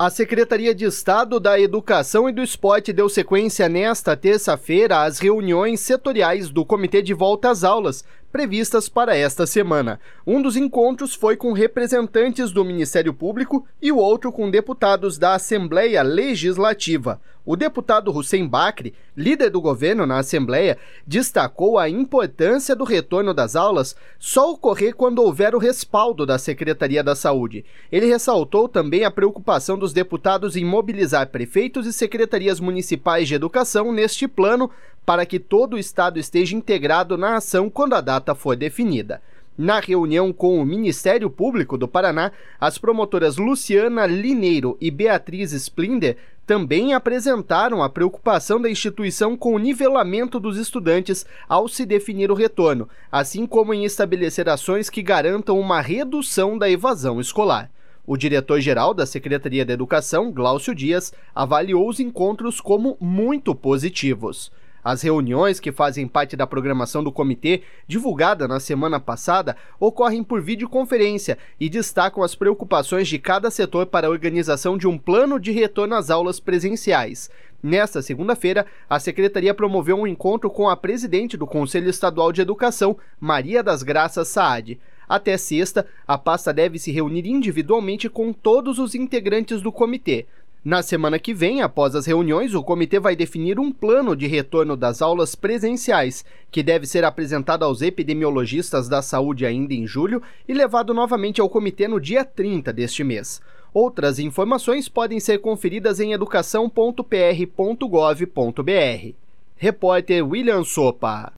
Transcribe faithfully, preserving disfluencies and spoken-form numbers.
A Secretaria de Estado da Educação e do Esporte deu sequência nesta terça-feira às reuniões setoriais do Comitê de Volta às Aulas, previstas para esta semana. Um dos encontros foi com representantes do Ministério Público e o outro com deputados da Assembleia Legislativa. O deputado Hussein Bakri, líder do governo na Assembleia, destacou a importância do retorno das aulas só ocorrer quando houver o respaldo da Secretaria da Saúde. Ele ressaltou também a preocupação dos deputados em mobilizar prefeitos e secretarias municipais de educação neste plano para que todo o Estado esteja integrado na ação quando a data for definida. Na reunião com o Ministério Público do Paraná, as promotoras Luciana Lineiro e Beatriz Splinder também apresentaram a preocupação da instituição com o nivelamento dos estudantes ao se definir o retorno, assim como em estabelecer ações que garantam uma redução da evasão escolar. O diretor-geral da Secretaria da Educação, Glaucio Dias, avaliou os encontros como muito positivos. As reuniões, que fazem parte da programação do comitê, divulgada na semana passada, ocorrem por videoconferência e destacam as preocupações de cada setor para a organização de um plano de retorno às aulas presenciais. Nesta segunda-feira, a Secretaria promoveu um encontro com a presidente do Conselho Estadual de Educação, Maria das Graças Saad. Até sexta, a pasta deve se reunir individualmente com todos os integrantes do comitê. Na semana que vem, após as reuniões, o comitê vai definir um plano de retorno das aulas presenciais, que deve ser apresentado aos epidemiologistas da saúde ainda em julho e levado novamente ao comitê no dia trinta deste mês. Outras informações podem ser conferidas em educação ponto p r ponto gov ponto b r. Repórter William Sopa.